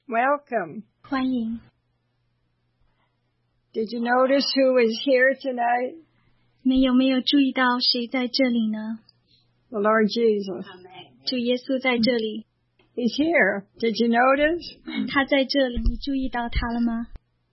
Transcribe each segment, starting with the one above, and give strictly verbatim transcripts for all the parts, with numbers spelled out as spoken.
Welcome. 欢迎。 Did you notice who is here tonight? 你们有没有注意到谁在这里呢？ The Lord Jesus. 主耶稣在这里。 He's here. Did you notice? 他在这里，你注意到他了吗？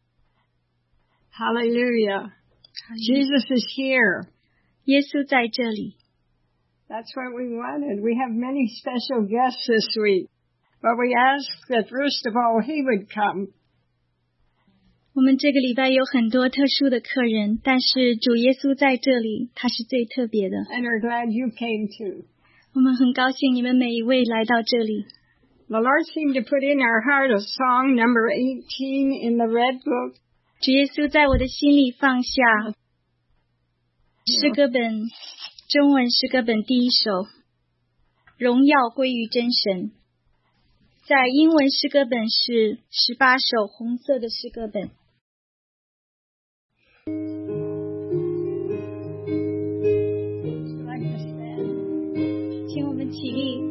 Hallelujah. Jesus is here. 耶稣在这里。 That's what we wanted. We have many special guests this week. But we asked that first of all he would come. 我们这个礼拜有很多特殊的客人，但是主耶稣在这里，他是最特别的。 And we're glad you came too. 我们很高兴你们每一位来到这里。 The Lord seemed to put in our heart a song number eighteen in the Red Book. 主耶稣在我的心里放下诗歌本，中文诗歌本第一首，荣耀归于真神。在英文诗歌本是十八首红色的诗歌本。请我们起立。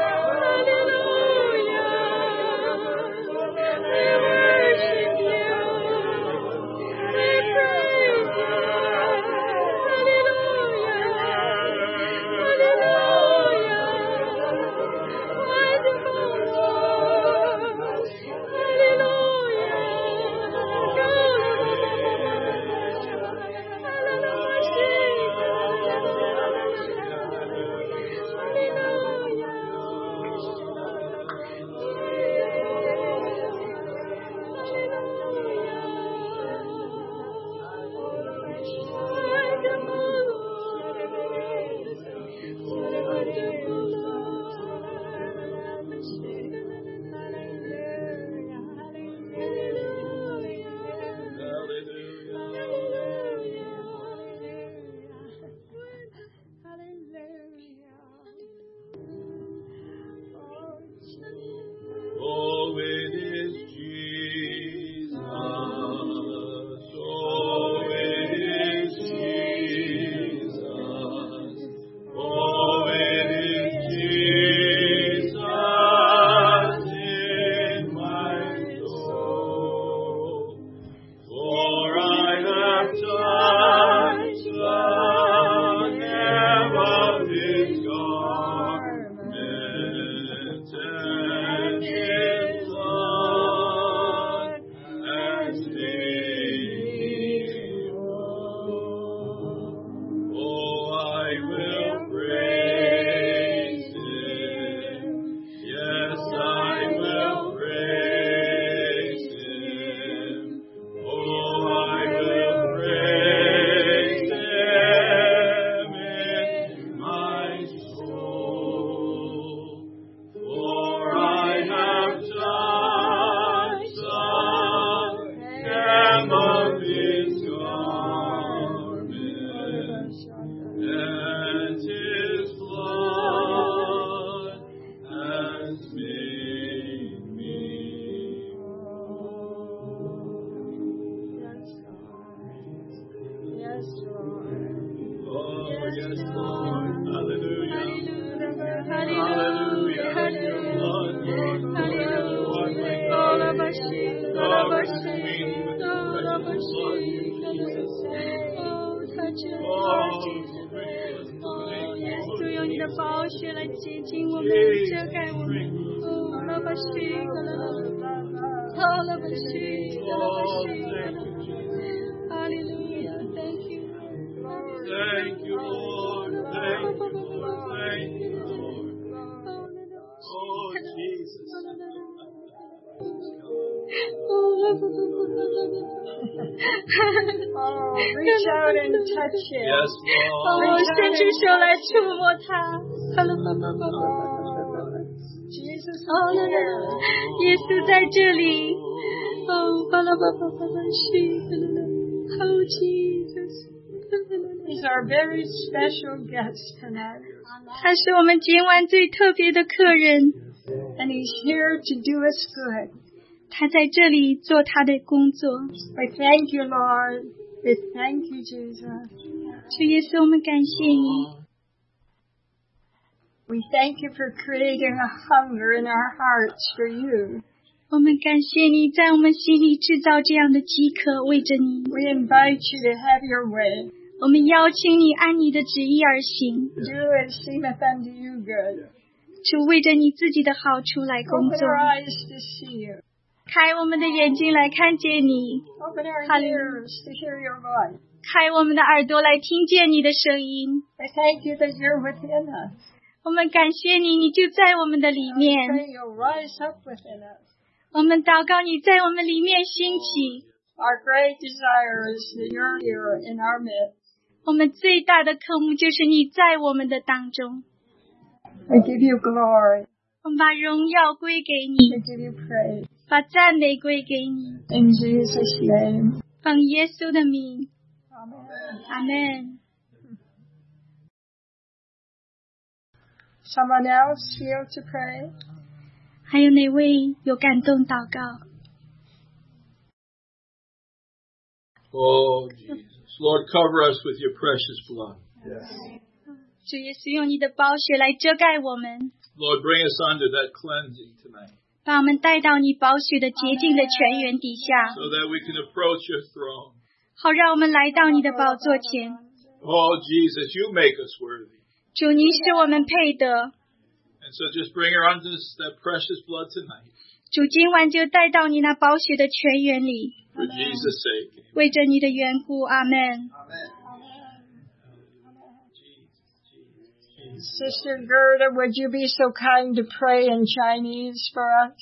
Worship you. Hallelujah. Thank you. Thank you, Lord. Thank you, Lord. Thank you, Lord. Oh, Jesus. Oh, reach out and touch it. Yes, Lord. 哦，伸出手来触摸它。 Jesus is 哦， here. 耶稣在这里。哦，巴拉巴巴巴拉西，哦，Jesus。 He's our very special guest tonight. 他是我们今晚最特别的客人， And he's here to do us good. 他在这里做他的工作。 We thank you, Lord. We thank you, Jesus. 主耶稣，我们感谢你。 We thank you for creating a hunger in our hearts for you. 我们感谢你在我们心里制造这样的饥渴，为着你。 We invite you to have your way. 我们邀请你按你的旨意而行， Do as seemeth unto you good. 主为着你自己的好处来工 Open 作， our eyes to see you. 开我们的眼睛来看见你， Open our Hallelujah. ears to hear your voice. 开我们的耳朵来听见你的声音。 I thank you that you're within us. 我们感谢你，你就在我们的里 I 面。 pray you'll rise up within us. 我们祷告你在我们里面兴起。 Our great desire is that you're here in our midst. 我们最大的渴慕就是你在我们的当中。 We give you glory. 我们把荣耀归给 We 你， give you praise. 把赞美归给你， In Jesus' name. 奉耶稣的名， Amen. 阿门。 Someone else feel to pray? 还有哪位有感动祷告？ Oh, Jesus. Lord, cover us with your precious blood. 主耶稣用你的宝血来遮盖我们， Lord, bring us under that cleansing tonight 把我们带到你宝血的洁净的泉源底下， so that we can approach your throne. 好让我们来到你的宝座前。 Oh, Jesus, you make us worthy. 主，你使我们配得。 And so just bring her under that precious blood tonight 主今晚就带到你那宝血的泉源里， for Jesus' sake. 为着你的缘故，阿门。 Sister Gerda, would you be so kind to pray in Chinese for us?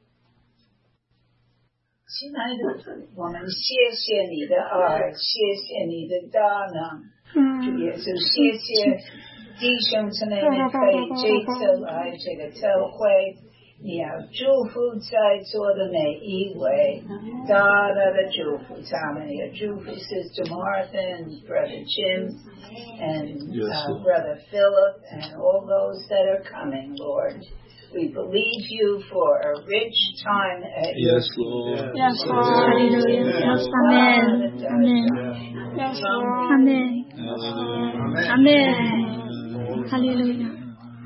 亲爱的，我们谢谢你的爱，谢谢你的大能，主耶稣，谢谢弟兄姊妹们可以这次来这个特会，你要祝福在座的每一位，大大的祝福他们，也祝福 Sister Martha and Brother Jim and uh, Brother Philip and all those that are coming, Lord. We believe you for a rich time at your Yes, Lord. Yes, Lord. Hallelujah. Yes, Amen. Amen. Yes, Lord. Amen. Amen. Hallelujah.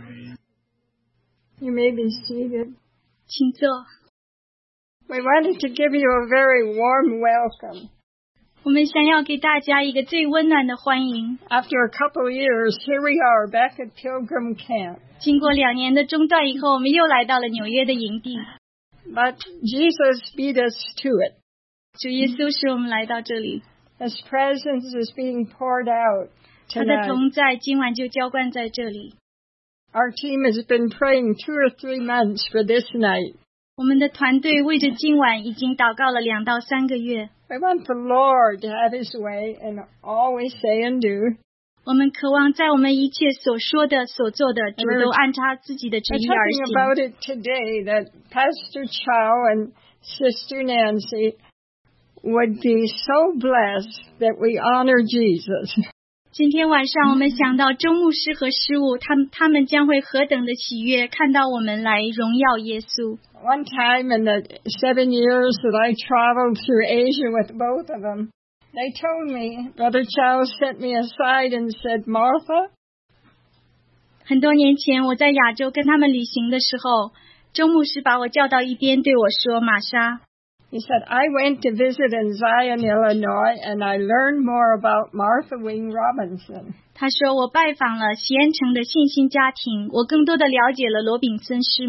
You may be seated. 请坐。 We wanted to give you a very warm welcome. 我们想要给大家一个最温暖的欢迎。 After a couple of years, here we are back at Pilgrim Camp. 经过两年的中断以后，我们又来到了纽约的营地。 But Jesus beat us to it. 主耶稣使我们来到这里， His presence is being poured out 他的 tonight. 同在今晚就浇灌在这里。 Our team has been praying two or three months for this night. 我们的团队为着今晚已经祷告了两到三个月。 We want the Lord to have His way in all we say and do. 我们渴望在我们一切所说的、所做的，主 We're- 都按照他自己的旨 We're 意而 talking 行。 about it today that Pastor Chow and Sister Nancy would be so blessed that we honor Jesus. 今天晚上我们想到周牧师和师母，他们他们将会何等的喜悦，看到我们来荣耀耶稣。 One time in the seven years that I traveled through Asia with both of them, they told me, Brother Chow sent me aside and said, Martha, 很多年前我在亚洲跟他们旅行的时候，周牧师把我叫到一边对我说：“玛莎， he said, I went to visit in Zion, Illinois, and I learned more about Martha Wing Robinson. 他说我拜访了西安城的信心家庭，我更多的了解了罗炳森师母。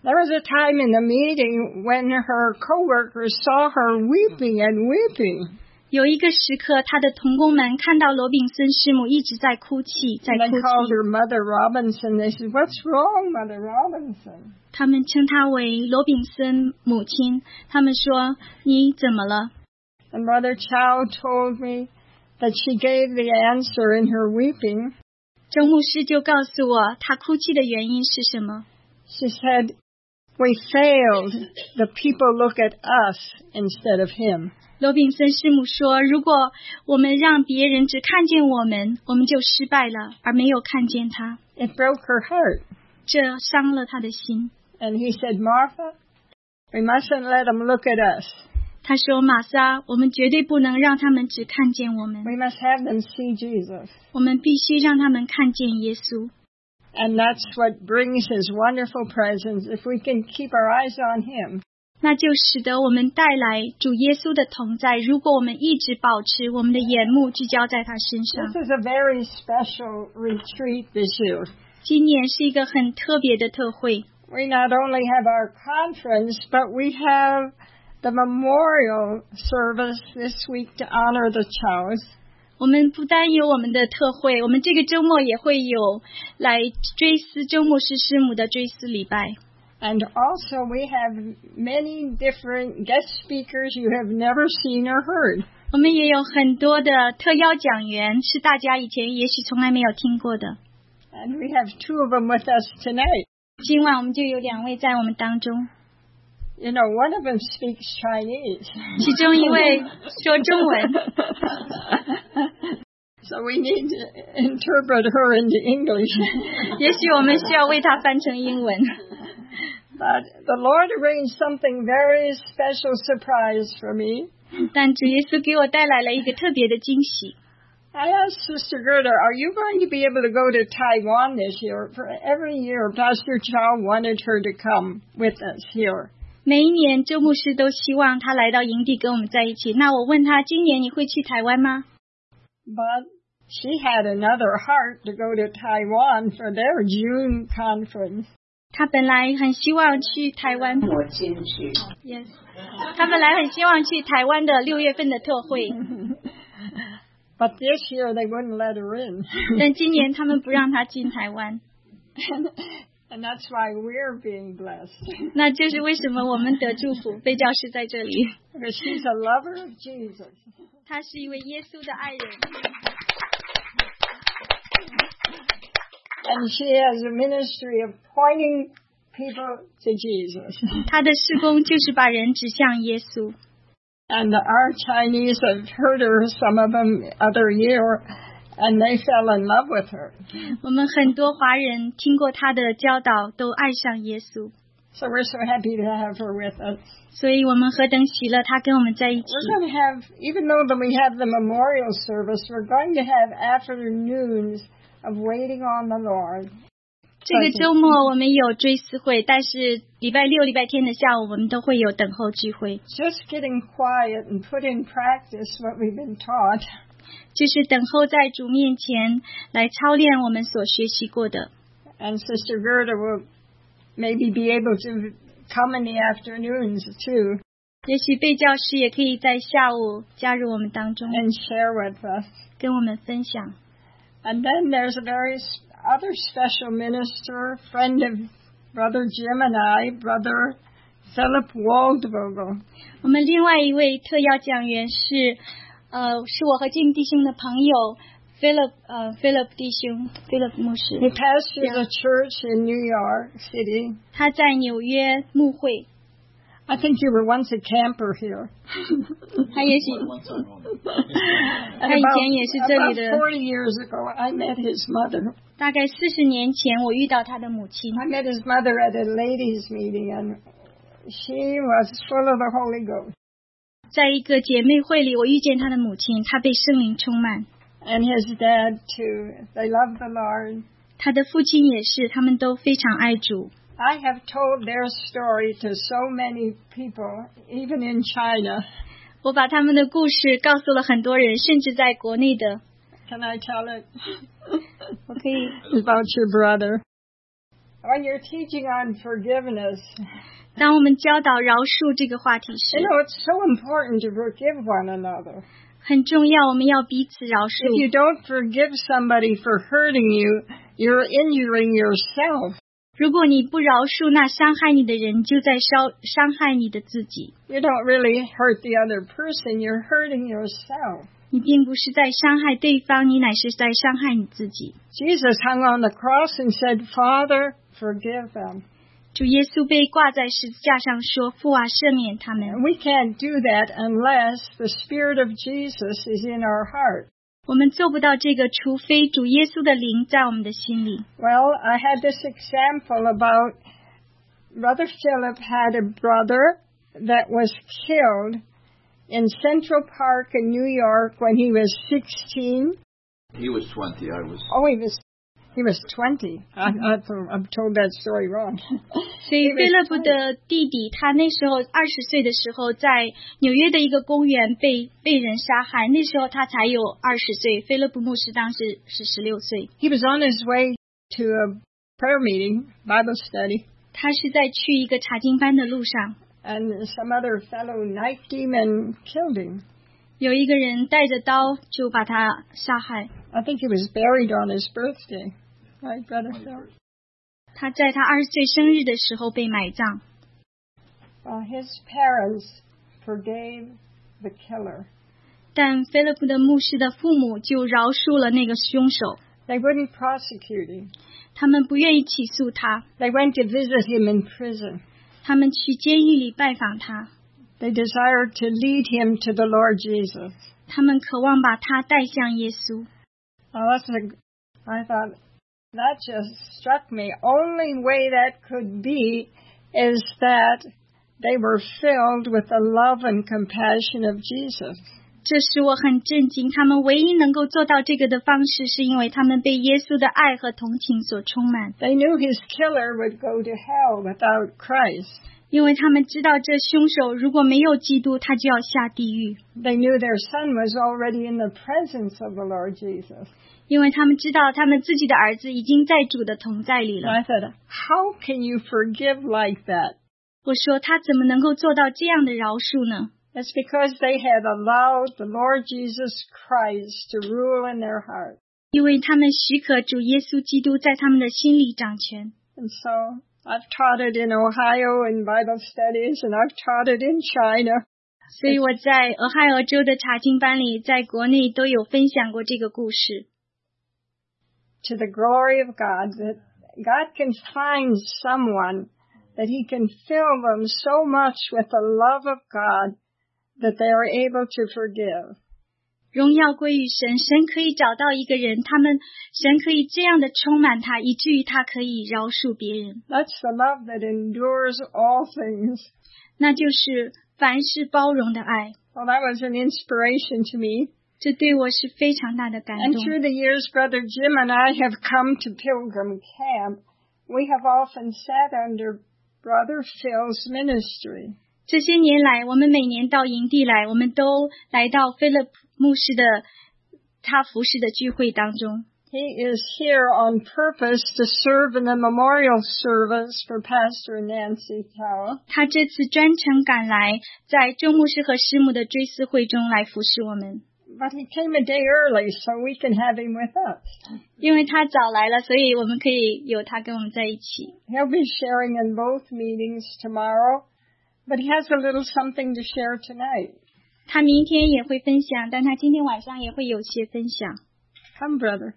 There was a time in the meeting when her coworkers saw her weeping and weeping. 有一个时刻，他的同工们看到罗炳森师母一直在哭泣，在 And 哭 they called 泣。 her Mother Robinson. They said, "What's wrong, Mother Robinson?" 他们称她为罗炳森母亲。他们说：“你怎么了？” And Mother Chow told me that she gave the answer in her weeping. 周牧师就告诉我，她哭泣的原因是什么。 She said, "We failed. The people look at us instead of him." 罗炳森师母说，如果我们让别人只看见我们，我们就失败了，而没有看见他。 It broke her heart. 这伤了他的心。 And he said, "Martha, we mustn't let them look at us. 他说，玛莎，我们绝对不能让他们只看见我们， We must have them see Jesus." 我们必须让他们看见耶稣。 And that's what brings his wonderful presence if we can keep our eyes on him. 那就使得我们带来主耶稣的同在，如果我们一直保持我们的眼目聚焦在他身上。 This is a very special retreat this year. 今年是一个很特别的特会， We not only have our conference, but we have the memorial service this week to honor the Chows. 我们不单有我们的特会，我们这个周末也会有来追思周牧师师母的追思礼拜。 And also we have many different guest speakers you have never seen or heard. 我们也有很多的特邀讲员，是大家以前也许从来没有听过的。 And we have two of them with us tonight. 今晚我们就有两位在我们当中， You know, one of them speaks Chinese. 其中一位说中文， So we need to interpret her into English. 也许我们需要为他翻成英文。 But the Lord arranged something very special surprise for me. 但主耶稣给我带来了一个特别的惊喜。 I asked Sister Gerda, "Are you going to be able to go to Taiwan this year?" For every year, Pastor Chow wanted her to come with us here. 每一年周牧师都希望他来到营地跟我们在一起。那我问他，今年你会去台湾吗？ But she had another heart to go to Taiwan for their June conference. 他本来很希望去台湾。 我进去。 Yes， 他本来很希望去台湾的六月份的特会。 But this year they wouldn't let her in. 但今年他们不让他进台湾。 And that's why we're being blessed. 那就是为什么我们得祝福，被教师在这里。 Because she's a lover of Jesus. 他是一位耶稣的爱人。 And she has a ministry of pointing people to Jesus. 他的事工就是把人指向耶稣。 And our Chinese have heard her, some of them other year, and they fell in love with her. 我们很多华人听过他的教导，都爱上耶稣。 So we're so happy to have her with us. 所以我们何等喜乐，他跟我们在一起。 We're going to have, even though that we have the memorial service, we're going to have afternoons of waiting on the Lord. 这个周末我们有追思会，但是礼拜六、礼拜天的下午我们都会有等候聚会。 Just getting quiet and put in practice what we've been taught. 就是等候在主面前来操练我们所学习过的。 And Sister Gerda will maybe be able to come in the afternoons too. 也许贝教师也可以在下午加入我们当中， And share with us. 跟我们分享。 And then there's a very other special minister, friend of Brother Jim and I, Brother Philip Waldvogel. 我们另外一位特邀讲员是，呃，是我和Jim弟兄的朋友 Philip， 呃 ，Philip 弟兄 ，Philip 牧师。 He pastors a church in New York City. 他在纽约牧会。 I think you were once a camper here. 他也许， And 他以前也是这里 about 的。 forty years ago, I met his mother. 大概四十年前，我遇到他的母亲。 I met his mother at a ladies' meeting, and she was full of the Holy Ghost. 在一个姐妹会里，我遇见他的母亲，她被圣灵充满。 And his dad too. They love the Lord. 他的父亲也是，他们都非常爱主。 I have told their story to so many people, even in China. 我把他们的故事告诉了很多人，甚至在国内的。 Can I tell it? 我可以。 About your brother. when you're teaching on forgiveness, 当我们教导饶恕这个话题 you 时， know, it's so important to forgive one another. 很重要，我们要彼此饶 If you 恕。 don't forgive somebody for hurting you, you're injuring yourself. 如果你不饶恕那伤害你的人，就在伤伤害你的自己。 You don't really hurt the other person, you're hurting yourself. 你并不是在伤害对方，你乃是在伤害你自己。 Jesus hung on the cross and said, Father, forgive them. 主耶稣被挂在十字架上说：“父啊，赦免他们。” And we can't do that unless the Spirit of Jesus is in our heart. 我们做不到这个，除非主耶稣的灵在我们的心里。 Well, I had this example about Brother Philip had a brother that was killed in Central Park in New York when he was sixteen. He was twenty. I was. Oh, he was he was twenty. I, I, I'm told that story wrong. 所以菲勒布的弟弟，他那时候二十岁的时候，在纽约的一个公园被被人杀害，那时候他才有二十岁。菲勒布牧师当时是十六岁。 He was on his way to a prayer meeting, Bible study, 他是在去一个查经班的路上， and some other fellow knifed him and killed him. 有一个人带着刀就把他杀害。 I think he was buried on his birthday. Right, Brother Phil? 他在他二十岁生日的时候被埋葬。 Well, his parents forgave the killer. 但菲勒布的牧师的父母就饶恕了那个凶手， They wouldn't prosecute him. 他们不愿意起诉他， They went to visit him in prison. 他们去监狱里拜访他， They desired to lead him to the Lord Jesus. 他们渴望把他带向耶稣。 Well, that's a, I thought, that just struck me. Only way that could be is that they were filled with the love and compassion of Jesus. 这使我很震惊，他们唯一能够做到这个的方式，是因为他们被耶稣的爱和同情所充满， They knew his killer would go to hell without Christ. 因为他们知道这凶手如果没有基督，他就要下地狱， They knew their son was already in the presence of the Lord Jesus. 因为他们知道他们自己的儿子已经在主的同在里 And I 了。 thought, how can you forgive like that? 我说他怎么能够做到这样的饶恕呢？ It's because they had allowed the Lord Jesus Christ to rule in their heart. 因为他们许可主耶稣基督在他们的心里掌权。 And so I've taught it in Ohio in Bible studies, and I've taught it in China. 所以我在俄亥俄州的查经班里，在国内都有分享过这个故事。 To the glory of God, that God can find someone that he can fill them so much with the love of God that they are able to forgive. 荣耀归于神，神可以找到一个人，他们神可以这样的充满他，以至于他可以饶恕别人。 That's the love that endures all things. 那就是凡事包容的爱。 Well, that was an inspiration to me. 这对我是非常大的感 And 动。 through the years, Brother Jim and I have come to Pilgrim Camp. We have often sat under Brother Phil's ministry. 这些年来，我们每年到营地来，我们都来到菲勒普牧师的他服侍的聚会当中。 He is here on purpose to serve in the memorial service for Pastor Nancy Tower. 他这次专程赶来，在周牧师和师母的追思会中来服侍我们。 But he came a day early so we can have him with us. 因为他早来了，所以我们可以有他跟我们在一起。 He'll be sharing in both meetings tomorrow, but he has a little something to share tonight. 他明天也会分享，但他今天晚上也会有些分享。 Come, brother.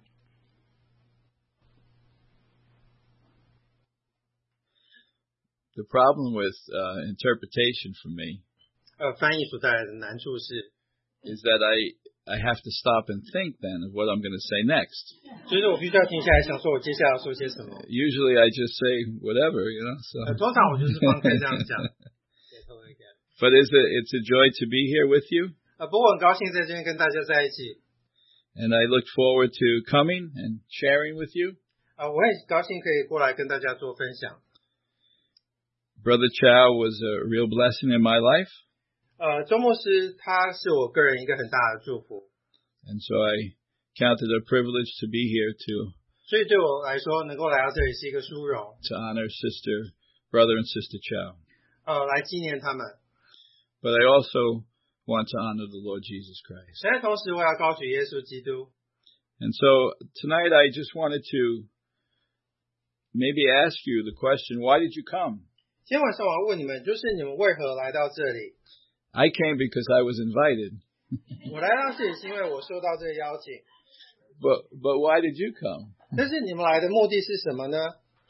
The problem with uh, interpretation for me 呃，翻译所带来的难处是， is that I I have to stop and think then of what I'm going to say next. 就是我必须要停下来想说我接下来要说些什么。 Usually I just say whatever, you know. 呃， So, 通常我就是方可以这样讲。 but it's a it's a joy to be here with you, 呃，不过我很高兴在这边跟大家在一起。 and I look forward to coming and sharing with you. 呃，我很高兴可以过来跟大家做分享。 Brother Chow was a real blessing in my life, 呃，周牧师他是我个人一个很大的祝福， and so I count it a privilege to be here to 所以对我来说，能够来到这里是一个殊荣。 To honor Sister, Brother and Sister Chow. 呃，来纪念他们。 But I also want to honor the Lord Jesus Christ. 但是同时，我要高举耶稣基督。 And so tonight I just wanted to maybe ask you the question, why did you come? 今天晚上我要问你们，就是你们为何来到这里？ I came because I was invited. 我来到这里是因为我受到这个邀请。 But but why did you come? 但是你们来的目的是什么呢？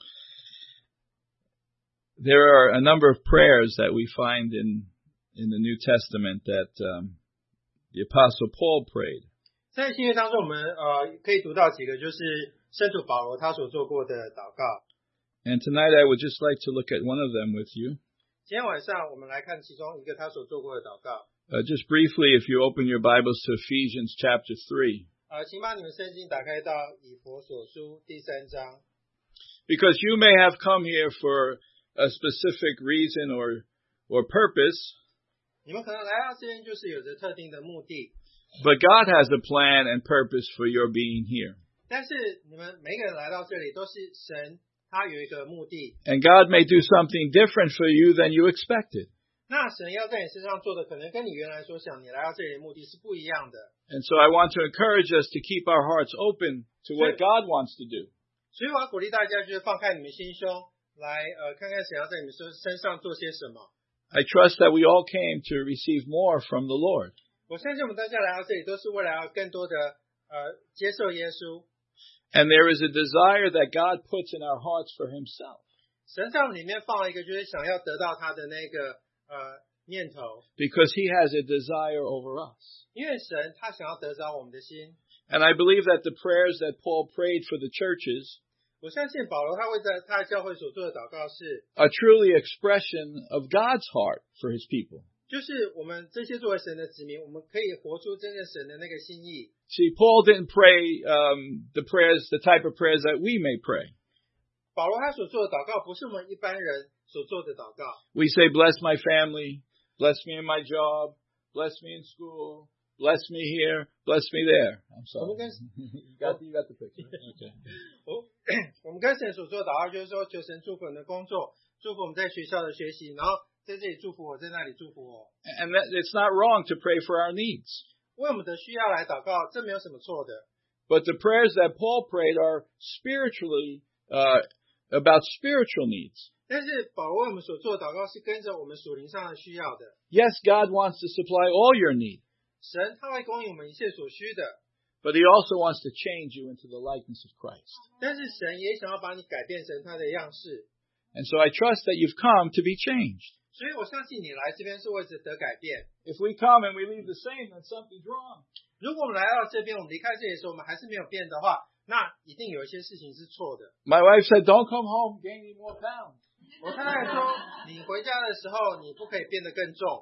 There are a number of prayers that we find in in the New Testament that um, the Apostle Paul prayed. 在新约当中，我们呃可以读到几个，就是圣徒保罗他所做过的祷告。 And tonight I would just like to look at one of them with you. 今天晚上我们来看其中一个他所做过的祷告。 Uh, just briefly, if you open your Bibles to Ephesians chapter three. 呃，请把你们圣经打开到以弗所书第三章。 Because you may have come here for a specific reason or or purpose. 你们可能来到这边就是有着特定的目的。 But God has a plan and purpose for your being here. 但是你们每个人来到这里都是神他有一个目的。 And God may do something different for you than you expected. 那神要在你身上做的可能跟你原来所想你来到这里的目的是不一样的。 And so I want to encourage us to keep our hearts open to what God wants to do. 所以我要鼓励大家就是放开你们心胸来呃看看神要在你们身身上做些什么。 I trust that we all came to receive more from the Lord. 我相信我们大家来到这里都是为了要更多的呃接受耶稣。 And there is a desire that God puts in our hearts for himself. 神在我们里面放了一个就是想要得到他的那个呃念头。 Because he has a desire over us. 因为神他想要得着我们的心。 And I believe that the prayers that Paul prayed for the churches 我相信保罗他为在他的教会所做的祷告是 are truly expression of God's heart for his people. 就是我们这些作为神的子民，我们可以活出真正神的那个心意。 See, Paul didn't pray um, the prayers, the type of prayers that we may pray. 保罗他所做的祷告不是我们一般人所做的祷告。 We say, bless my family, bless me in my job, bless me in school, bless me here, bless me there. I'm sorry. you, got, you got the picture. Okay. 我我们跟神所做的祷告就是说，求神祝福我们的工作，祝福我们在学校的学习，然后在这里祝福我，在那里祝福我。 And that, it's not wrong to pray for our needs. 为我们的需要来祷告，这没有什么错的。 But the prayers that Paul prayed are spiritually, uh, about spiritual needs. 但是保罗为我们所做的祷告是跟着我们属灵上的需要的。 Yes, God wants to supply all your needs. 神他会供应我们一切所需的。 But he also wants to change you into the likeness of Christ. 但是神也想要把你改变成他的样式。 And so I trust that you've come to be changed. 所以我相信你来这边是为着得改变。 If we come and we leave the same, then something's wrong. 如果我们来到这边，我们离开这里的时候，我们还是没有变的话，那一定有一些事情是错的。 My wife said, "Don't come home gaining more pounds." 我太太说，你回家的时候，你不可以变得更重。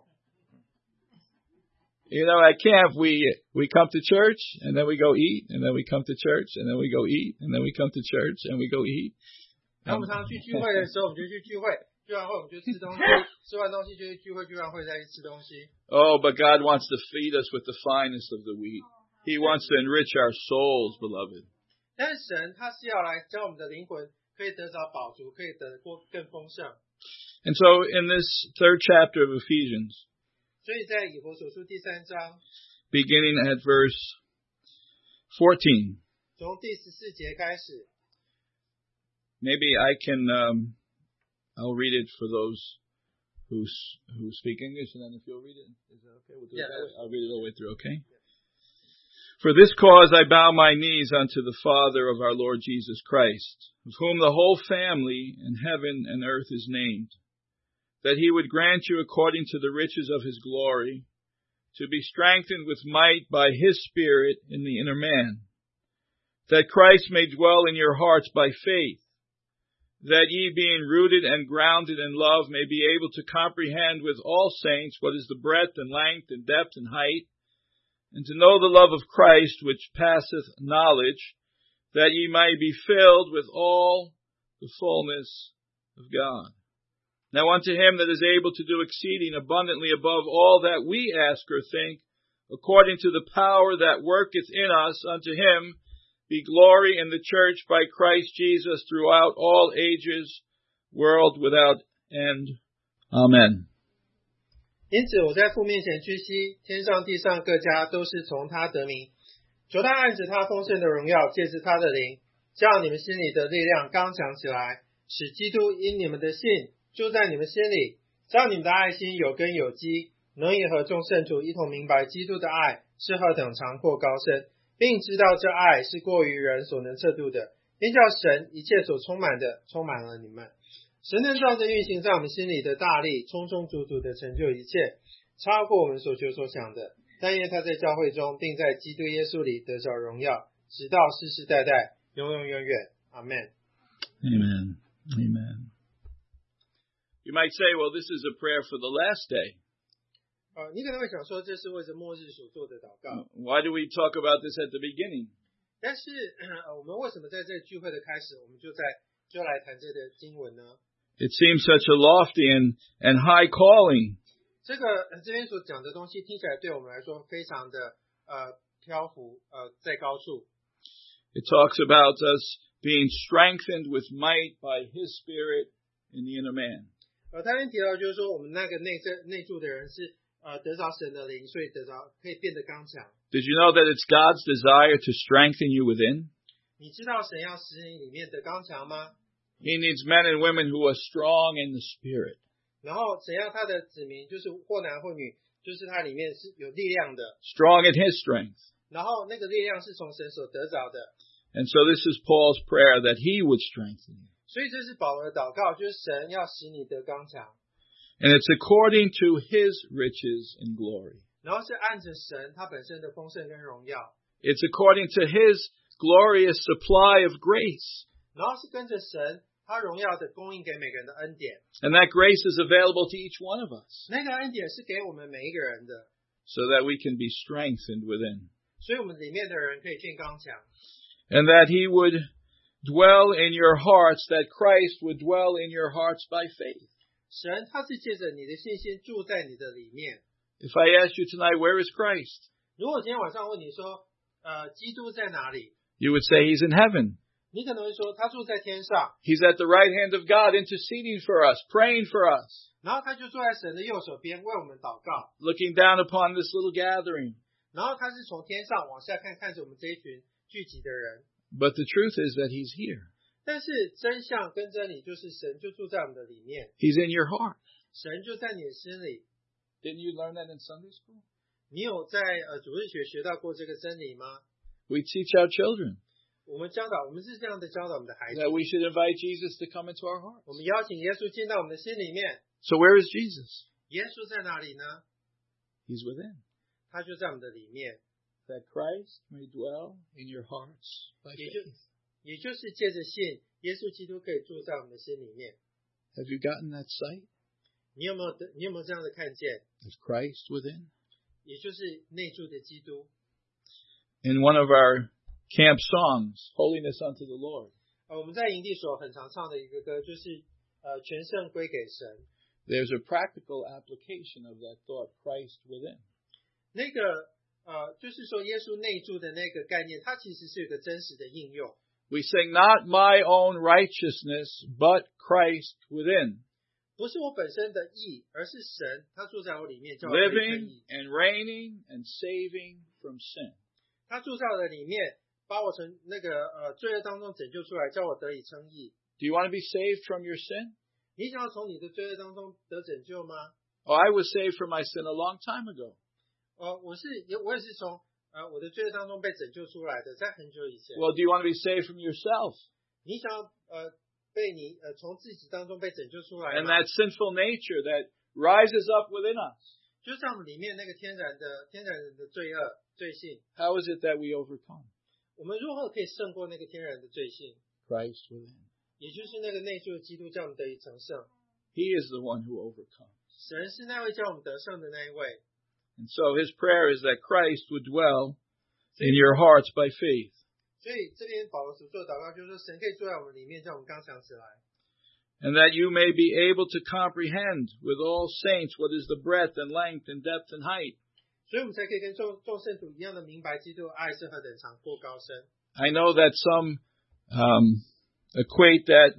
You know, at camp, we we come to church, and then we go eat, and then we come to church, and then we go eat, and then we come to church, and we go eat. 然后我们常常去聚会的时候，我们就去聚会，聚完会我们就吃东西，吃完东西就去聚会，聚完会再去吃东西。 Oh, but God wants to feed us with the finest of the wheat. He wants to enrich our souls, beloved. 但是神他是要来将我们的灵魂可以得着饱足，可以得过更丰盛。 And so, in this third chapter of Ephesians, 所以在以弗所书第三章 beginning at verse fourteen, 从第十四节开始 maybe I can, um, I'll read it for those who who speak English, and then if you'll read it, is that okay? We'll do yeah, it that way. I'll read it all the way through, okay? For this cause I bow my knees unto the Father of our Lord Jesus Christ, of whom the whole family in heaven and earth is named, that he would grant you according to the riches of his glory, to be strengthened with might by his Spirit in the inner man, that Christ may dwell in your hearts by faith, that ye being rooted and grounded in love may be able to comprehend with all saints what is the breadth and length and depth and height, and to know the love of Christ which passeth knowledge, that ye might be filled with all the fullness of God. Now unto him that is able to do exceeding abundantly above all that we ask or think, according to the power that worketh in us, unto him be glory in the church by Christ Jesus throughout all ages, world without end. Amen. 因此我在父面前屈膝，天上地上各家都是从他得名，求他按着他丰盛的荣耀，借着他的灵，叫你们心里的力量刚强起来，使基督因你们的信住在你们心里，叫你们的爱心有根有基，能以和众圣徒一同明白基督的爱是何等长阔高深，并知道这爱是过于人所能测度的，因叫神一切所充满的充满了你们。神能照着运行在我们心里的大力，充充足足的成就一切，超过我们所求所想的。但愿他在教会中，并在基督耶稣里得着荣耀，直到世世代代，永永远远。阿们。 Amen. Amen. You might say, well, this is a prayer for the last day. 呃，你可能会想说，这是为着末日所做的祷告。 Why do we talk about this at the beginning? 但是，呃，我们为什么在这聚会的开始，我们就在就来谈这个经文呢？ It seems such a lofty and, and high calling. 这个这边所讲的东西听起来对我们来说非常的呃漂浮呃在高处。 It talks about us being strengthened with might by His Spirit in the inner man. 呃，他边提到就是说，我们那个内在内住的人是呃得着神的灵，所以得着可以变得刚强。 Did you know that it's God's desire to strengthen you within? 你知道神要使你里面的刚强吗？ He needs men and women who are strong in the Spirit. 然后神要他的子民，就是或男或女，就是他里面是有力量的， Strong in His strength. 然后那个力量是从神所得着的。 And so this is Paul's prayer that He would strengthen you. 所以这是保罗的祷告，就是神要使你得刚强。 And it's according to His riches and glory. 然后是按着神他本身的丰盛跟荣耀， It's according to His glorious supply of grace. 然后是跟着神他荣耀的供应给每个人的恩典， And that grace is available to each one of us 那个恩典是给我们每一个人的， so that we can be strengthened within. 所以我们里面的人可以变刚强， And that He would dwell in your hearts, that Christ would dwell in your hearts by faith. 神他是借着你的信心住在你的里面。 If I ask you tonight, where is Christ? 如果今天晚上问你说，呃，基督在哪里？ You would say He's in heaven. 你可能会说他住在天上， He's at the right hand of God interceding for us, praying for us, 然后他就坐在神的右手边为我们祷告， looking down upon this little gathering. 然后他是从天上往下看，看着我们这一群聚集的人。 But the truth is that He's here. 但是真相跟真理就是神就住在我们的里面， He's in your heart. 神就在你的心里。 Didn't you learn that in Sunday school? 你有在呃主日学学到过这个真理吗？ We teach our children 我们教导，我们是这样的教导我们的孩子。 that we should invite Jesus to come into our hearts. 我们邀请耶稣进到我们的心里面。 So where is Jesus? 耶稣在哪里呢？ He's within. 他就在我们的里面， That Christ may dwell in your hearts by 也就 faith. 也就是借着信，耶稣基督可以住在我们的心里面。 Have you gotten that sight 你有没有得？你有没有这样的看见？ of Christ within? 也就是内住的基督。 In one of our camp songs, Holiness unto the Lord, 呃，我们在营地所很常唱的一个歌，就是呃全胜归给神。 there's a practical application of that thought, Christ within. 那个呃，就是说耶稣内住的那个概念，它其实是有个真实的应用。 We sing, not my own righteousness, but Christ within, 不是我本身的义，而是神他住在我里面，叫我可以称 living 义。 and reigning and saving from sin. 他住在我的里面，把我从那个呃罪恶当中拯救出来，叫我得以称义。 Do you want to be saved from your sin? 你想要从你的罪恶当中得拯救吗？ Oh, I was saved from my sin a long time ago. 呃，我是也我也是从呃我的罪恶当中被拯救出来的，在很久以前。 Well, do you want to be saved from yourself 你想要呃被你呃从自己当中被拯救出来 and 吗？ that sinful nature that rises up within us? 就像里面那个天然的天然人的罪恶罪性， How is it that we overcome? 我们如何可以胜过那个天然的罪性？ Christ within. 也就是那个内住的基督，叫我们得以成圣。 He is the one who overcomes. 神是那位叫我们得胜的那一位。 And so his prayer is that Christ would dwell in your hearts by faith. 所以这边保罗所做的祷告就是说，神可以住在我们里面，叫我们刚强起来。 And that you may be able to comprehend with all saints what is the breadth and length and depth and height. 所以我们才可以跟众众圣徒一样的明白基督的爱是何等长阔高深。 I know that some um, equate that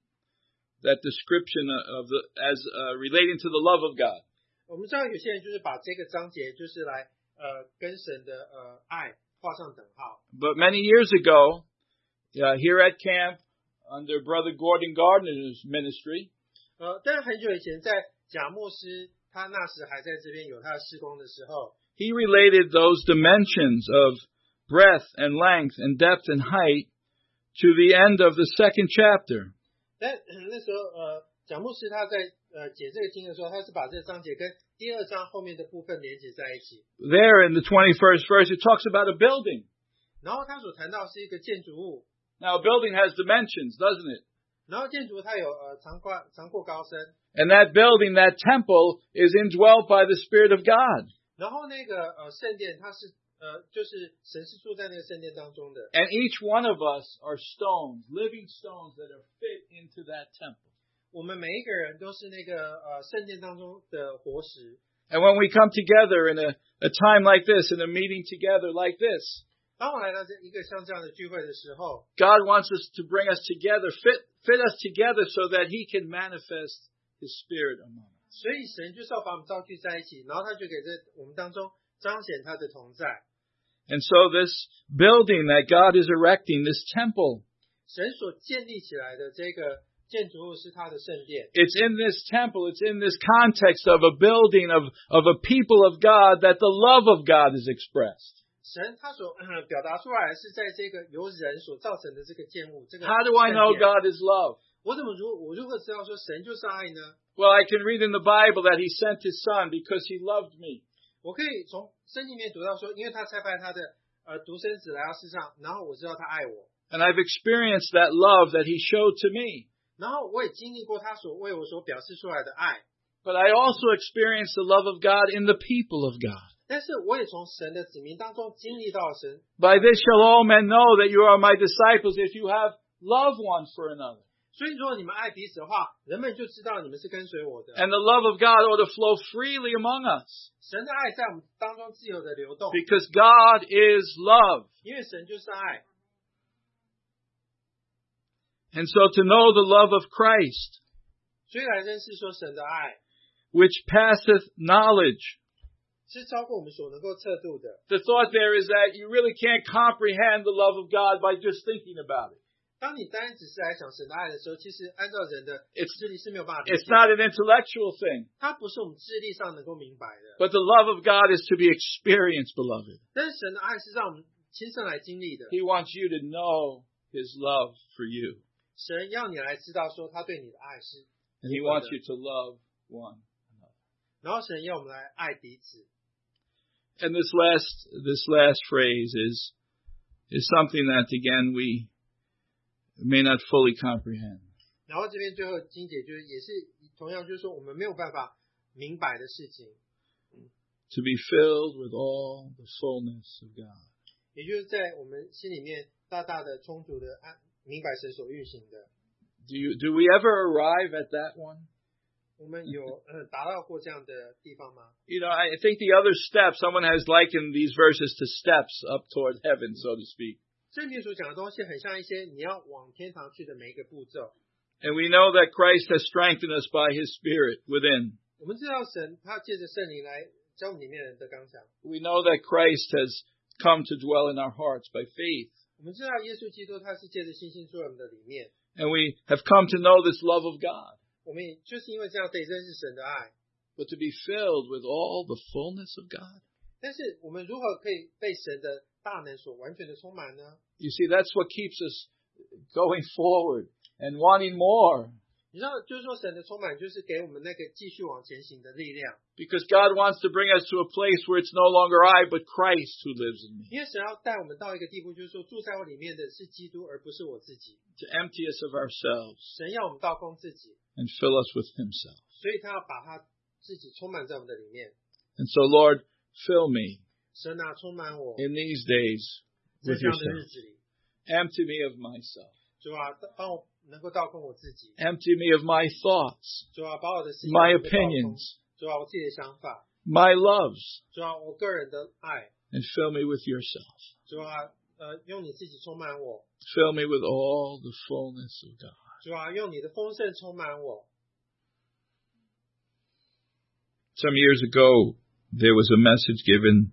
that description of the as uh, relating to the love of God. 我们知道有些人就是把这个章节就是来呃跟神的呃爱画上等号。 But many years ago, uh, here at camp, under Brother Gordon Gardner's ministry, 呃，但是很久以前，在贾牧师他那时还在这边有他的事工的时候， he related those dimensions of breadth and length and depth and height to the end of the second chapter. 但那时候呃，贾牧师他在呃解这个经的时候，他是把这个章节跟第二章后面的部分连接在一起。 There in the twenty-first verse, it talks about a building. 然后他所谈到是一个建筑物。 Now, a building has dimensions, doesn't it? 然后建筑它有呃长宽长阔高深。 And that building, that temple, is indwelt by the Spirit of God. 然后那个呃圣殿，它是呃就是神是住在那个圣殿当中的。 And each one of us are stones, living stones that are fit into that temple. 我们每一个人都是那个呃圣殿当中的活石。 And when we come together in a, a time like this, in a meeting together like this, 当我来到这一个像这样的聚会的时候， God wants us to bring us together, fit, fit us together so that He can manifest His Spirit among us. 所以神就是要把我们召聚在一起，然后他就给在我们当中彰显他的同在。 And so this building that God is erecting, this temple, 神所建立起来的这个建筑物是他的圣殿。 it's in this temple, it's in this context of a building of, of a people of God that the love of God is expressed. 神他所、呃、表达出来是在这个由人所造成的这个建物。这个 How do I know 圣殿 God is love? 我怎么如我如何知道说神就是爱呢？ Well, I can read in the Bible that He sent His Son because He loved me. 我可以从圣经里面读到说，因为他差派他的呃独生子来到世上，然后我知道他爱我， And I've experienced that love that He showed to me. 然后我也经历过他所为我所表示出来的爱。 But I also experienced the love of God in the people of God. 但是我也从神的子民当中经历到神。 By this shall all men know that you are my disciples if you have love one for another. 所以如果你们爱彼此的话，人们就知道你们是跟随我的。 And the love of God ought to flow freely among us. 神的爱在我们当中自由的流动， Because God is love. 因为神就是爱。 And so to know the love of Christ, 所以来认识说神的爱 which passeth knowledge. 是超过我们所能够测度的。 The thought there is that you really can't comprehend the love of God by just thinking about it. 当你单只是来想神的爱的时候，其实按照人的 It's- 智力是没有办法理 It's 解， not an intellectual thing. 它不是我们智力上能够明白的。 But the love of God is to be experienced, beloved. 但是神的爱是让我们亲身来经历的。 He wants you to know His love for you. 神要你来知道说他对你的爱是， And He wants you to love one. 然后神要我们来爱彼此。 And this last, this last phrase is, is something that again we may not fully comprehend. 然后这边最后经节就是也是同样就是说我们没有办法明白的事情， To be filled with all the fullness of God. 也就是在我们心里面大大的充足的爱明白神所运行的。 Do you, do we ever arrive at that one? 我们有呃达到过这样的地方吗？ You know, I think the other step, someone has likened these verses to steps up toward heaven, so to speak. 这里面所讲的东西很像一些你要往天堂去的每一个步骤。 And we know that Christ has strengthened us by His Spirit within. 我们知道神他借着圣灵来教我们里面人的刚强。 We know that Christ has come to dwell in our hearts by faith. 我们知道耶稣基督他是借着信心住在我们的里面。 And we have come to know this love of God. 我们也就是因为这样可以认识神的爱。 But to be filled with all the fullness of God. 但是我们如何可以被神的大能所完全的充满呢？ You see, that's what keeps us going forward and wanting more. 你知道，就是说神的充满就是给我们那个继续往前行的力量。 Because God wants to bring us to a place where it's no longer I, but Christ who lives in me. 因为神要带我们到一个地步，就是说住在我里面的是基督，而不是我自己。 To empty us of ourselves 神要我们倒空自己， and fill us with Himself. 所以他要把他自己充满在我们的里面。 And so, Lord, fill me 神啊，充满我， in these days 在 with 这样的日 yourself. 子里， Empty me of myself. 主啊，帮我能够倒空我自己。 Empty me of my thoughts, 主啊，把我的思想 my 能够倒空 opinions, 主啊，我自己的想法， my loves, 主啊，我个人的爱， and fill me with yourself. 主啊， 呃，用你自己充满我。 Fill me with all the fullness of God. 主啊，用你的丰盛充满我。 Some years ago, there was a message given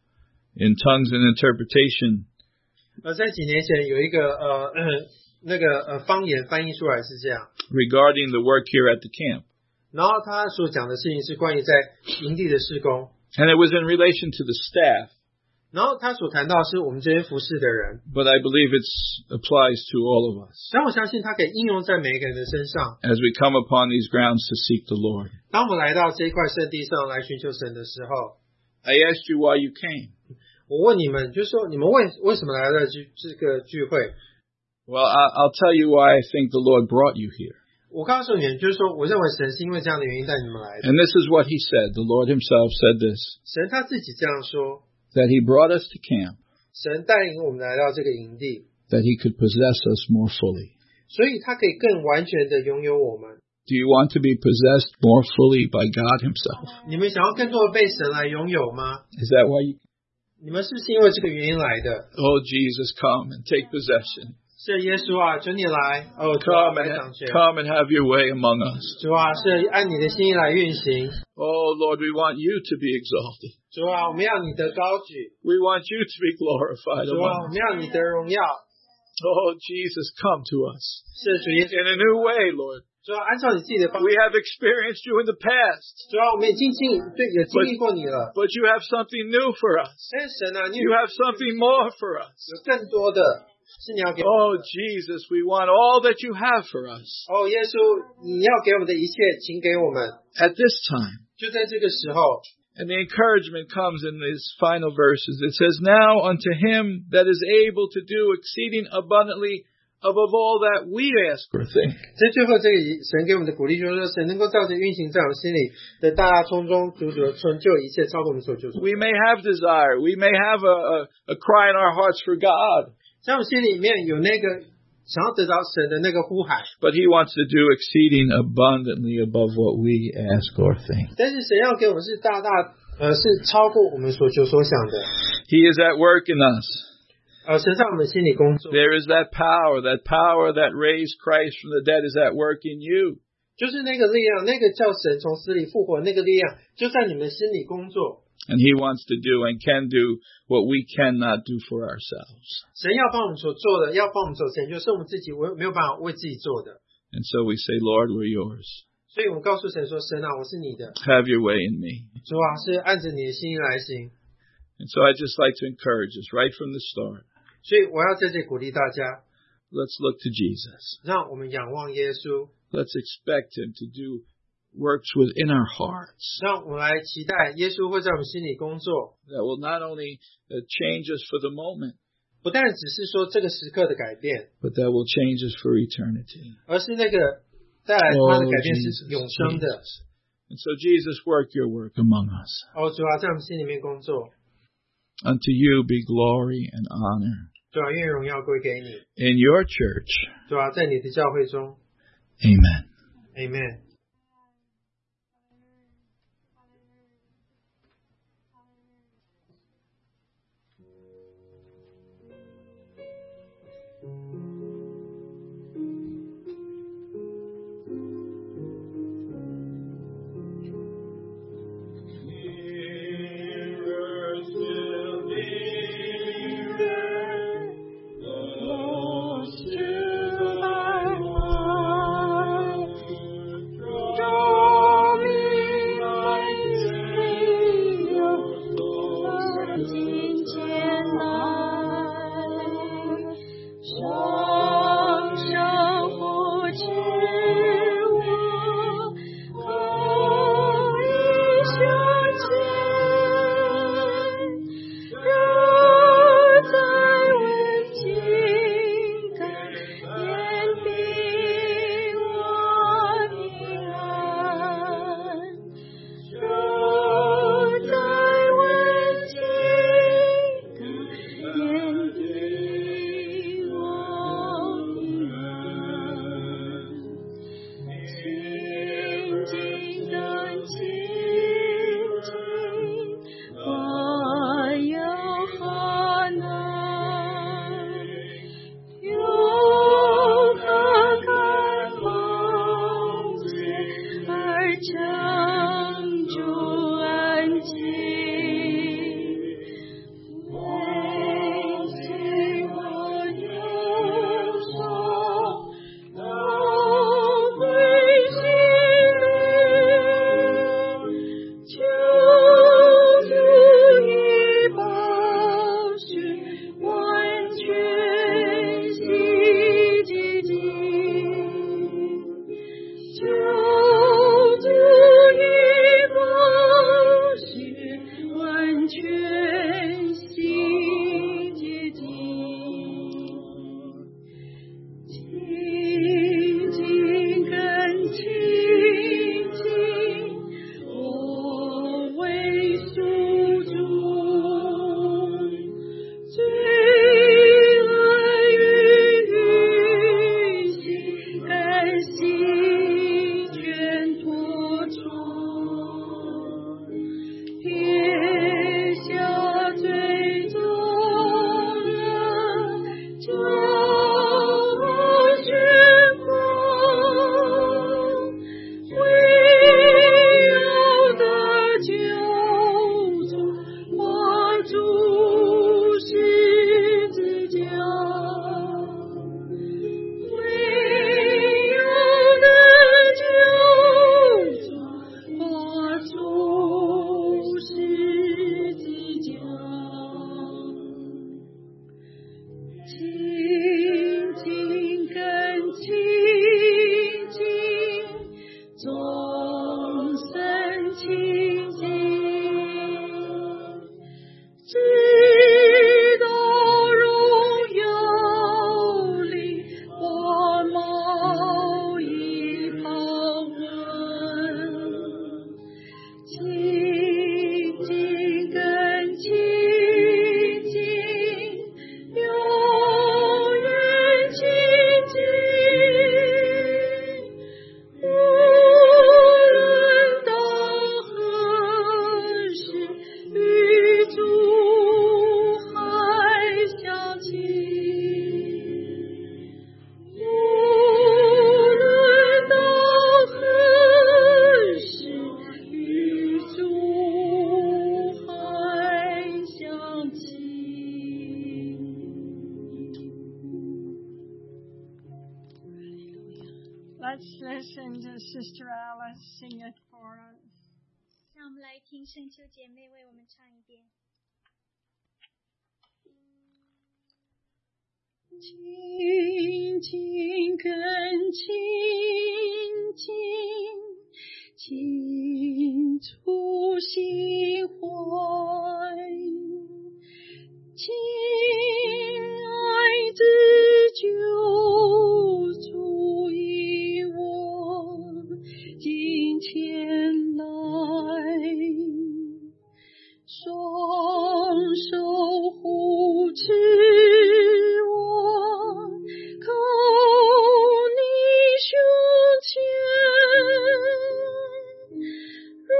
in tongues and interpretation. 呃，在几年前有一个呃那个呃方言翻译出来是这样 regarding the work here at the camp. 然后他所讲的事情是关于在营地的事工 And it was in relation to the staff. 然后他所谈到是我们这些服侍的人 But I believe it applies to all of us 但我相信它可以应用在每一个人的身上 as we come upon these grounds to seek the Lord. 当我们来到这一块圣地上来寻求神的时候 I asked you why you came. 我问你们就是说你们为为什么来到聚这个聚会 Well, I'll tell you why I think the Lord brought you here. 我告诉你们就是说我认为神是因为这样的原因带你们来的 And this is what he said. The Lord himself said this, 神他自己这样说 that he brought us to camp, 神带领我们来到这个营地 that he could possess us more fully. 所以他可以更完全的拥有我们 Do you want to be possessed more fully by God himself? 你们想要更多的被神来拥有吗 Is that why you... 你们是不是因为这个原因来的 Oh, Jesus, come and take possession. 是耶稣啊求你来哦主啊 Come 来 and, 掌权 come and have your way among us. 主啊是按你的心意来运行 Oh, Lord, we want you to be exalted. 主啊我们要你的高举 We want you to be glorified 主啊我 among us. 们要你的荣耀 Oh, Jesus, come to us 是主耶稣 in a new way, Lord. 主啊按照你自己的方 We have experienced you in the past, 主啊我们也经经对也经历过你了 but you have something new for us. 但是神啊你 You have something more for us. 有更多的是你要给我 Oh, Jesus, we want all that you have for us 哦耶稣你要给我们的一切请给我们 at this time. 就在这个时候 And the encouragement comes in these final verses. It says, Now unto him that is able to do exceeding abundantly above all that we ask or think. 在最后这个神给我们的鼓励就是说神能够照着运行在我们心里的大大充中足足的成就一切超过我们所求所 We may have desire. We may have a, a, a cry in our hearts for God. 在我们心里面有那个想要得到神的那个呼喊 But he wants to do exceeding abundantly above what we ask or think. 但是神要给我们是大大呃是超过我们所求所想的 He is at work in us. 呃神在我们心里工作 There is that power, that power that raised Christ from the dead is at work in you. 就是那个力量那个叫神从死里复活那个力量就在你们心里工作 And he wants to do and can do what we cannot do for ourselves. 神要帮我们所做的要帮我们所成就是我们自己没有办法为自己做的 And so we say, Lord, we're yours. 所以我们告诉神说神啊我是你的 Have your way in me. 主啊是按着你的心意来行 And so I'd just like to encourage us right from the start. 所以我要在这里鼓励大家 Let's look to Jesus. 让我们仰望耶稣 Let's expect him to do works within our hearts 让我们来期待耶稣会在我们心里工作 that will not only uh, change us for the moment, 不但只是说这个时刻的改变 but that will change us for eternity. 而是那个带来他的 Oh, 改变 Jesus, 是永生的 Jesus. And so Jesus, work your work among us. 哦主啊在我们心里面工作 Unto you be glory and honor 主啊愿荣耀归给你 in your church. 主啊在你的教会中 Amen. Amen let's listen to Sister Alice sing it for us. 让我们来听圣秋姐妹为我们唱一遍。 亲近更亲近，亲触心怀，亲爱之救主以我今天来，双手护持我，靠你胸前，如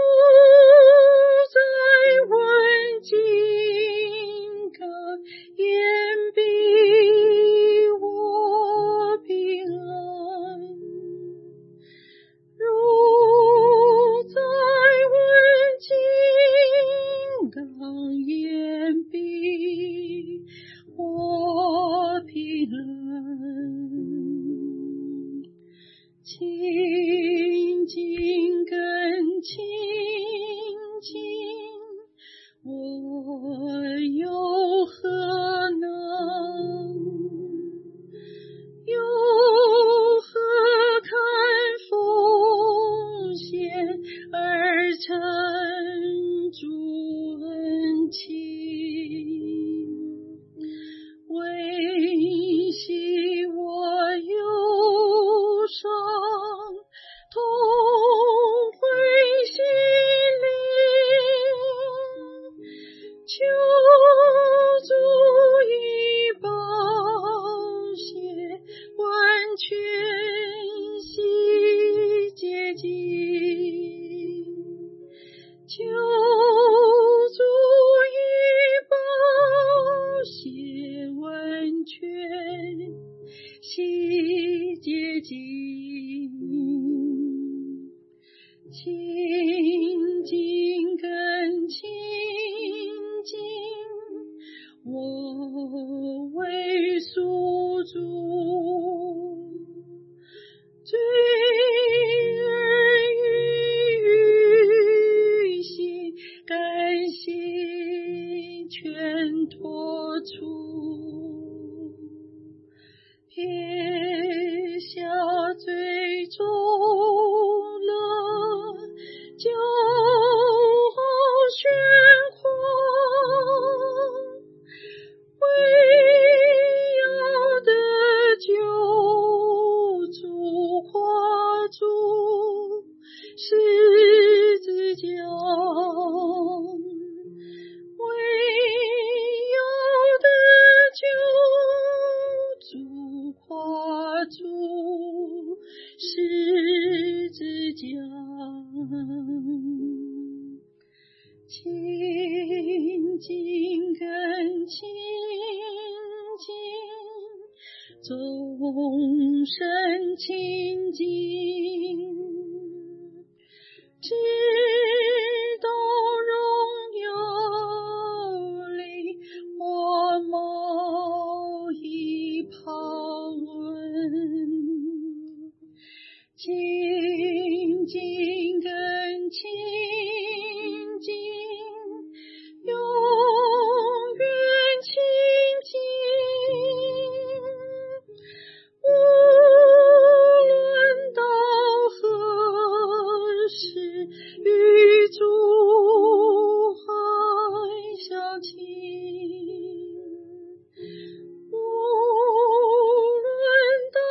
在问津港，言必我平安，如在问津港，言必我平安，亲近更亲近，我有何能？有何看奉献而成主恩情？维系我忧伤，痛悔心灵，求主以宝血完全洗洁净，求主以宝血完全洗洁净，亲近更亲近，我为属主，罪而于心，甘心全托出，撇下最终了骄傲喧哗，为要得救主跨出十字架，为要得救主跨出十字架，亲近更亲近，终身亲近，直到荣耀里我冒一旁问，亲近更亲近，永远亲近，无论到何时与主还相亲，无论到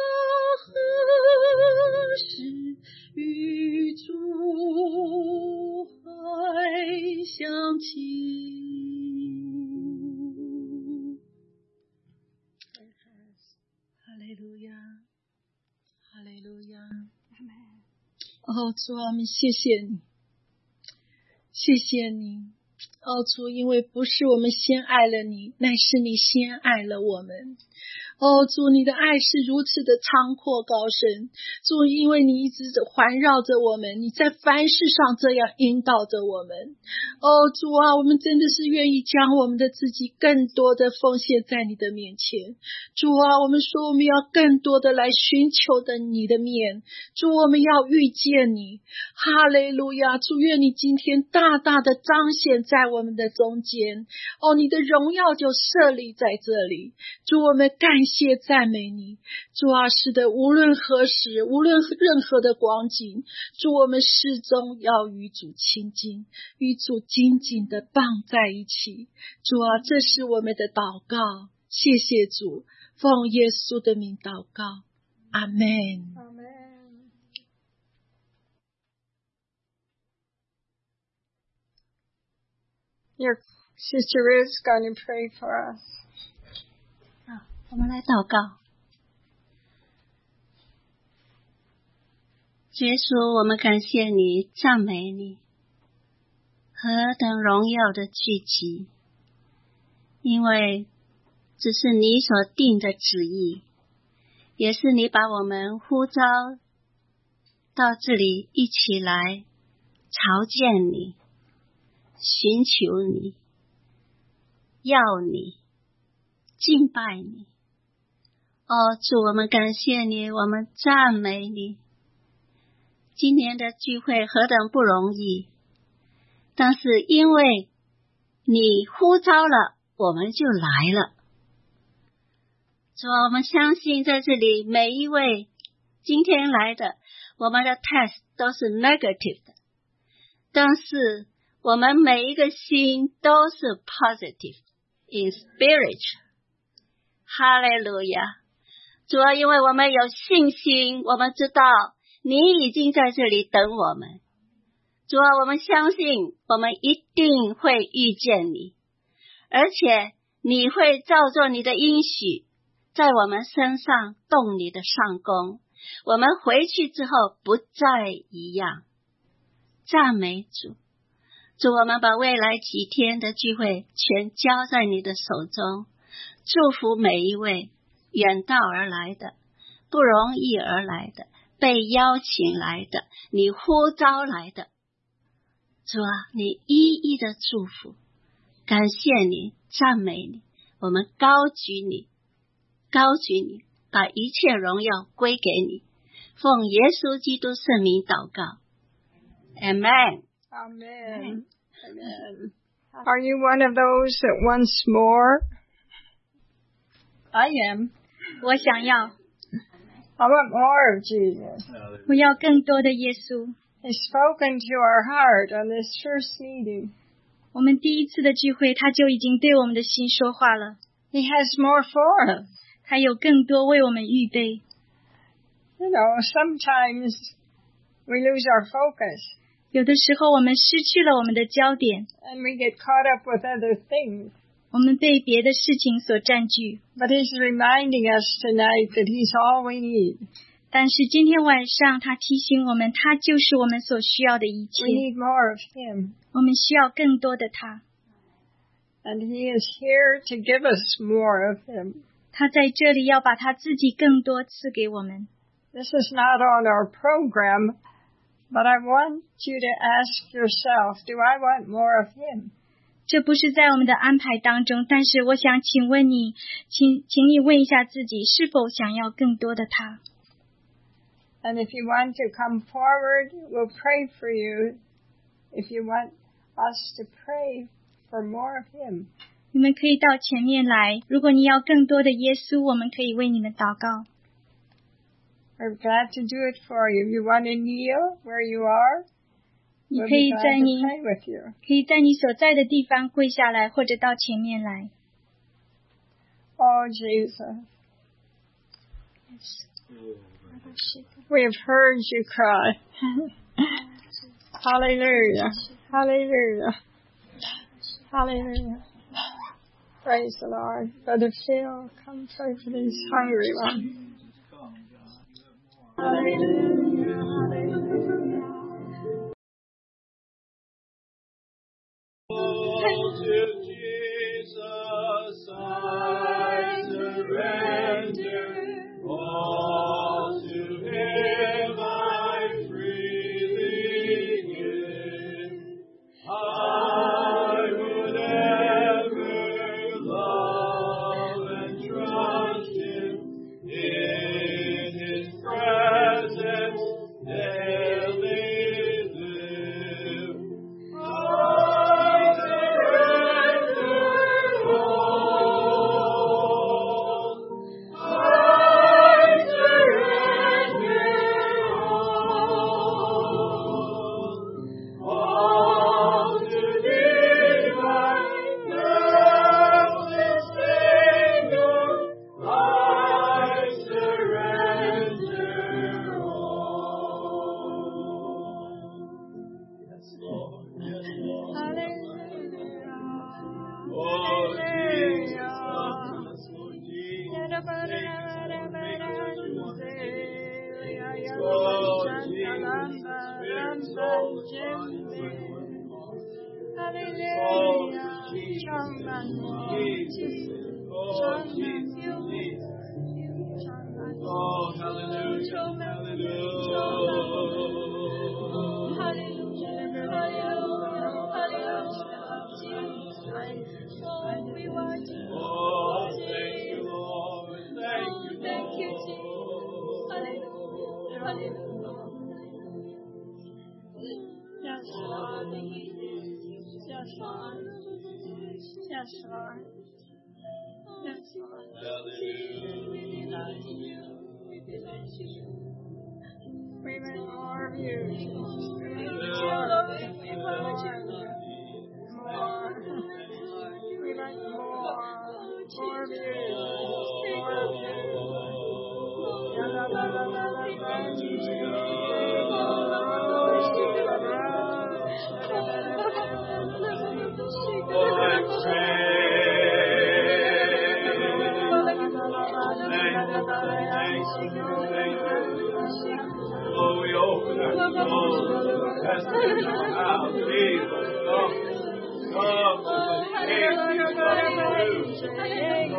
何时与主还相亲。哈利路亚，哈利路亚。哦，主啊，我们谢谢你，谢谢你。 哦，主，因为不是我们先爱了你，乃是你先爱了我们。哦，主，你的爱是如此的长阔高深。主，因为你一直环绕着我们，你在凡事上这样引导着我们。哦，主啊，我们真的是愿意将我们的自己更多的奉献在你的面前。主啊，我们说我们要更多的来寻求的你的面。主，我们要遇见你。哈利路亚！主，愿你今天大大的彰显在我们的中间。哦，你的荣耀就设立在这里。主，我们感谢赞美你。主啊，是的，无论何时，无论任何的光景，主，我们始终要与主亲近，与主紧紧的绑在一起。主啊，这是我们的祷告。谢谢主，奉耶稣的名祷告，阿们。 阿门。Your sister Ruth's going to pray for us. 好，我们来祷告。耶稣，我们感谢你，赞美你，何等荣耀的聚集！因为这是你所定的旨意，也是你把我们呼召到这里一起来朝见你，寻求你，要你，敬拜你。哦，主，我们感谢你，我们赞美你。今年的聚会何等不容易，但是因为你呼召了，我们就来了。主，我们相信在这里每一位今天来的，我们的 test 都是 negative 的，但是我们每一个心都是 positive in spirit。 哈利路亚！主啊，因为我们有信心，我们知道你已经在这里等我们。主啊，我们相信我们一定会遇见你，而且你会照着你的应许在我们身上动你的上功，我们回去之后不再一样。赞美主！主，我们把未来几天的聚会全交在你的手中，祝福每一位远道而来的，不容易而来的，被邀请来的，你呼召来的。主啊，你一一的祝福，感谢你，赞美你，我们高举你，高举你，把一切荣耀归给你，奉耶稣基督圣名祷告。 Amen。 Amen. Amen. Are you one of those that wants more? I am. 我想要， I want more of Jesus. 我要更多的耶稣。 He's spoken to our heart on this first meeting. 我们第一次的聚会，他就已经对我们的心说话了。 He has more for us. 他有更多为我们预备。 You know, sometimes we lose our focus. 有的时候我们失去了我们的焦点， And we get caught up with other things. 我们被别的事情所占据。 But he's reminding us tonight that he's all we need. 但是今天晚上他提醒我们，他就是我们所需要的一切。 We need more of him. 我们需要更多的他。 And he is here to give us more of him. 他在这里要把他自己更多赐给我们。 This is not on our program, but I want you to ask yourself, do I want more of him? 这不是在我们的安排当中，但是我想请问你，请请你问一下自己，是否想要更多的他？ And if you want to come forward, we'll pray for you. If you want us to pray for more of him. 你们可以到前面来，如果你要更多的耶稣，我们可以为你们祷告。 We're glad to do it for you. If you want to kneel where you are, 你 we'll 可以 be 在 glad 你 to pray with you. 可以在你所在的地方跪下来，或者到前面来。 Oh, Jesus. We have heard you cry. Hallelujah. Hallelujah. Hallelujah. Praise the Lord. Brother Phil, come pray for these hungry ones. Hallelujah. Hallelujah. Oh, Jesus, Jesus. Oh, hallelujah, hallelujah. Oh, thank you, Lord. Thank you, Thank you, Lord. Jesus. Hallelujah. Hallelujah. Yes, Lord. Yes, Lord. Yes, Lord. Yes, Lord. We want more of you. We want more of you. We want more. We want more. More of you. More of you. La la la la Oh, we open our souls. That's in our house. Jesus, come. Come to the King.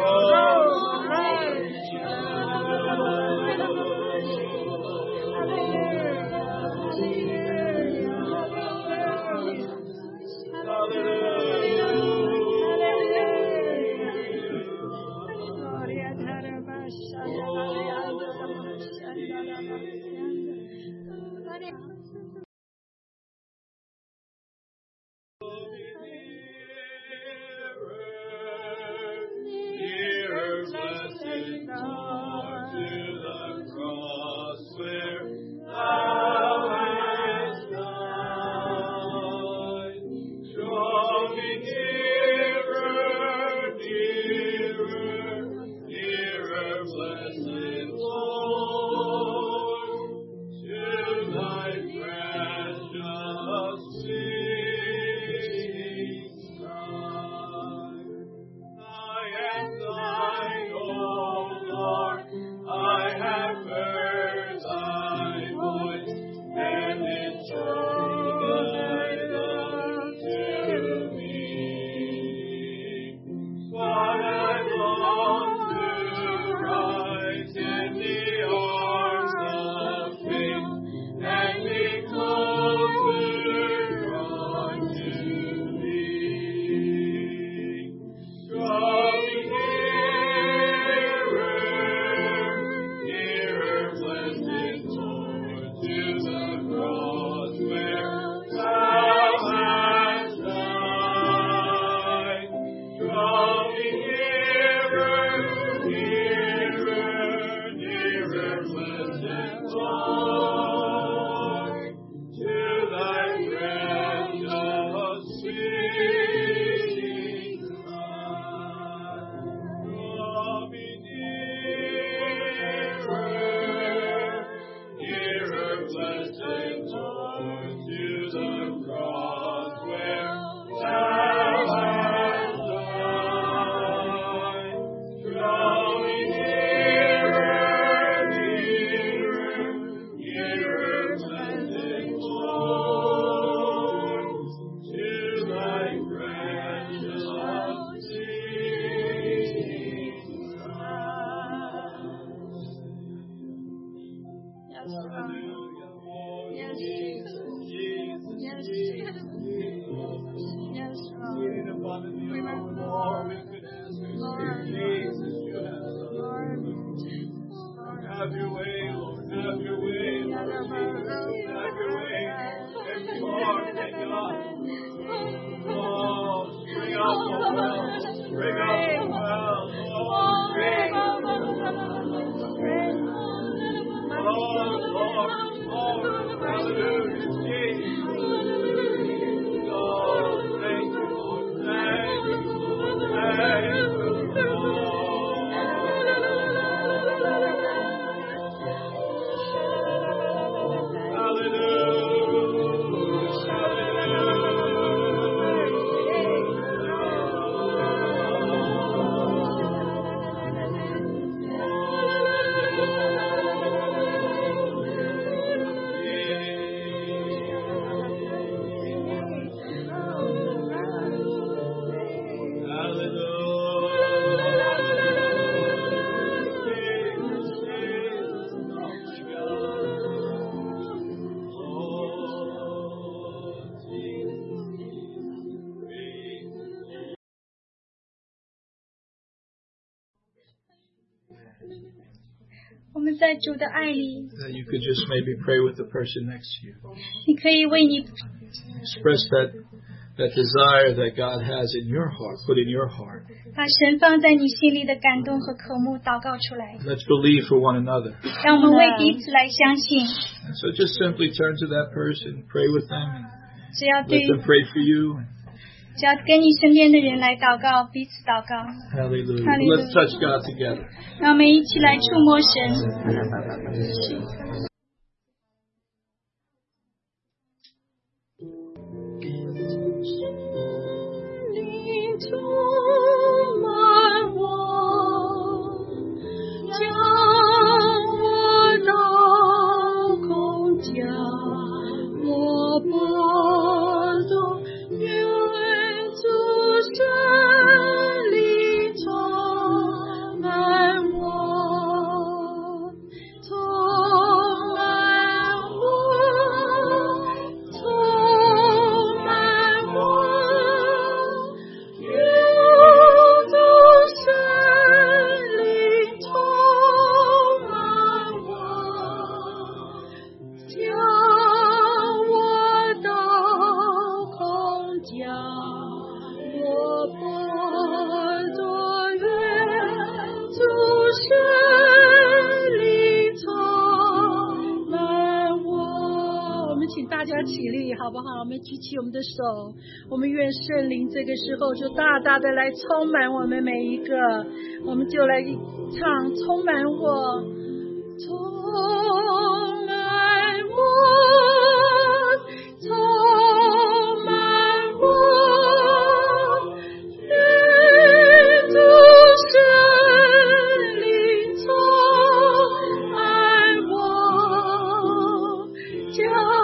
我们在主的爱里， that you could just maybe pray with the person next to you. 你可以为你 Express that that desire that God has in your heart, put in your heart. 把神放在你心里的感动和渴慕祷告出来， Let's believe for one another. 让我们为彼此来相信。 And so just simply turn to that person, pray with them, and 只要对 let them pray for you. 只要跟你身边的人来祷告，彼此祷告。 Hallelujah. Hallelujah. Let's touch God together. 让我们一起来触摸神。 好不好？我们举起我们的手，我们愿圣灵这个时候就大大的来充满我们每一个，我们就来唱充满我，充满我，充满我，愿主圣灵充满我，将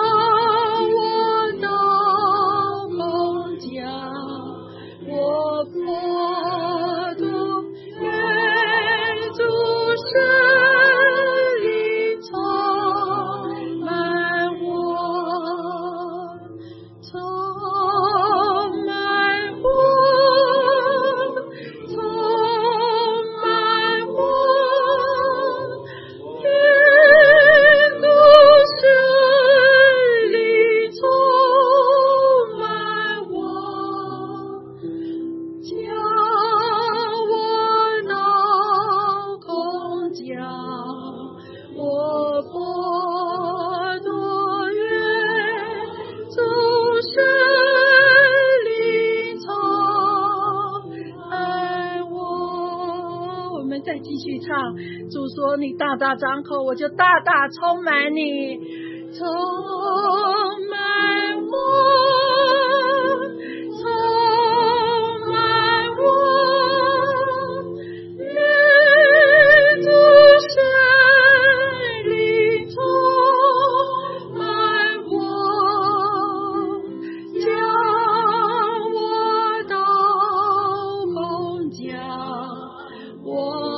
主说你大大张口，我就大大充满你，充满我，充满我，愿主圣灵充满我，将我到空降，我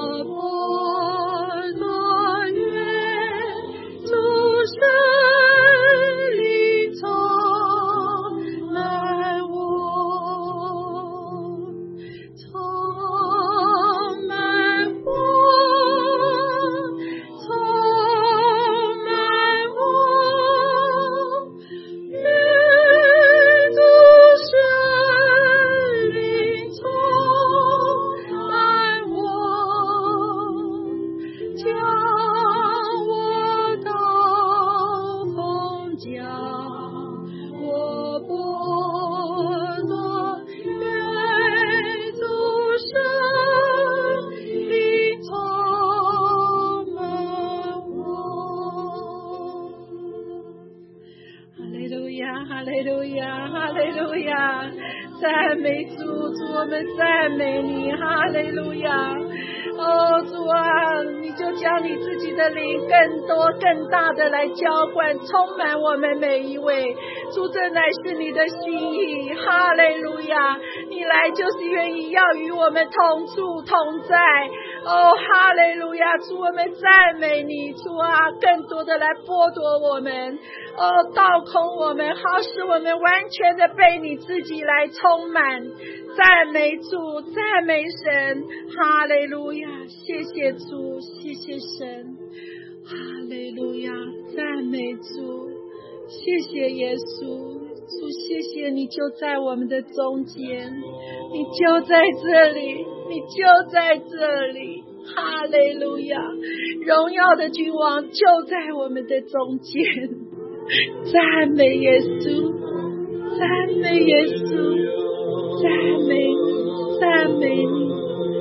赞美主，主我们赞美你，哈利路亚！哦，主啊，你就将你自己的灵更多、更大的来浇灌，充满我们每一位。主，这乃是你的心意，哈利路亚！你来就是愿意要与我们同住同在。 哦，哈利路亚！主，我们赞美你，主啊，更多的来剥夺我们，哦，倒空我们，好使我们完全的被你自己来充满。赞美主，赞美神，哈利路亚！谢谢主，谢谢神，哈利路亚！赞美主，谢谢耶稣。主，谢谢你就在我们的中间，你就在这里，你就在这里，哈利路亚！荣耀的君王就在我们的中间，赞美耶稣，赞美耶稣，赞美你，赞美你。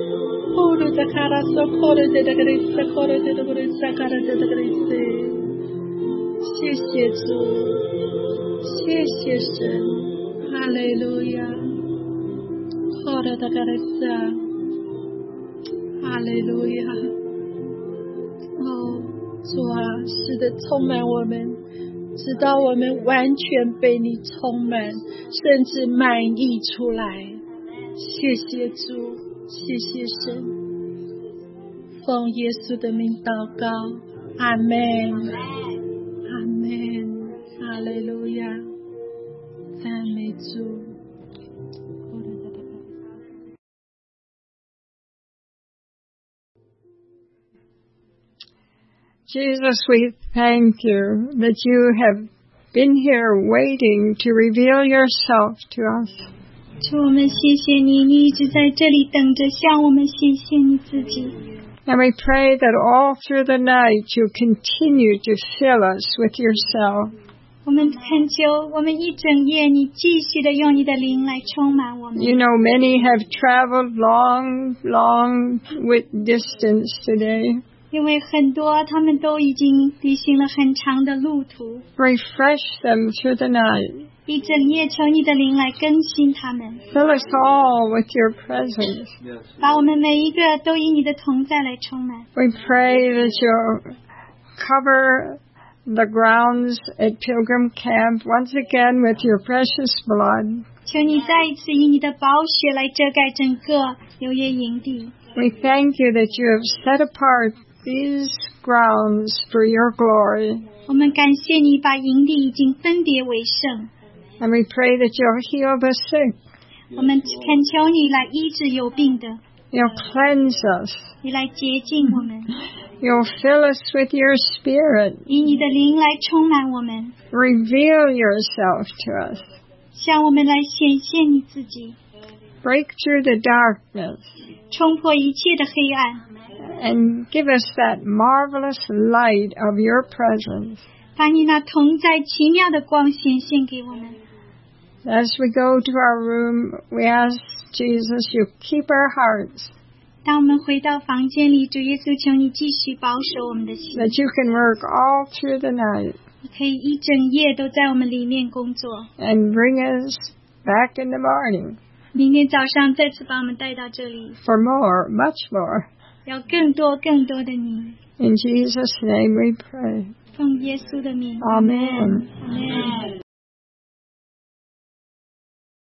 谢谢主，谢谢神，哈利路亚，好的，大家的赞，哈利路亚。哦，主啊，是的，充满我们，直到我们完全被你充满，甚至满溢出来。谢谢主，谢谢神，奉耶稣的名祷告，阿们。哈利路亚，赞美主。 Jesus, we thank you that you have been here waiting to reveal yourself to us. 主，我们谢谢你，你一直在这里等着向我们显现你自己。 And we pray that all through the night you continue to fill us with yourself. 我们恳求，我们一整夜你继续的用你的灵来充满我们。 You know, many have traveled long, long with distance today. 因为很多他们都已经旅行了很长的路途。 Refresh them through the night. 一整夜求你的灵来更新他们。 Fill us all with your presence. 把我们每一个都以你的同在来充满。 We pray that you'll cover the grounds at Pilgrim Camp once again with your precious blood. 求你再一次以你的宝血来遮盖整个流业营地。 We thank you that you have set apart these grounds for your glory. 我们感谢你把营地已经分别为圣。 And we pray that you'll heal the sick. 我们恳求你来医治有病的。 You'll cleanse us. 你来洁净我们。 You'll fill us with your spirit. 以你的灵来充满我们。 Reveal yourself to us. 向我们来显现你自己。 Break through the darkness. 冲破一切的黑暗。 And give us that marvelous light of your presence. 把你那同在奇妙的光显现给我们。 As we go to our room, we ask Jesus, you keep our hearts. 当我们回到房间里，主耶稣，求你继续保守我们的心。 That you can work all through the night. 你可以一整夜都在我们里面工作。 And bring us back in the morning. 明天早上再次把我们带到这里。 For more, much more. 要更多更多的你。 In Jesus' name we pray. 奉耶稣的名。 Amen. Amen.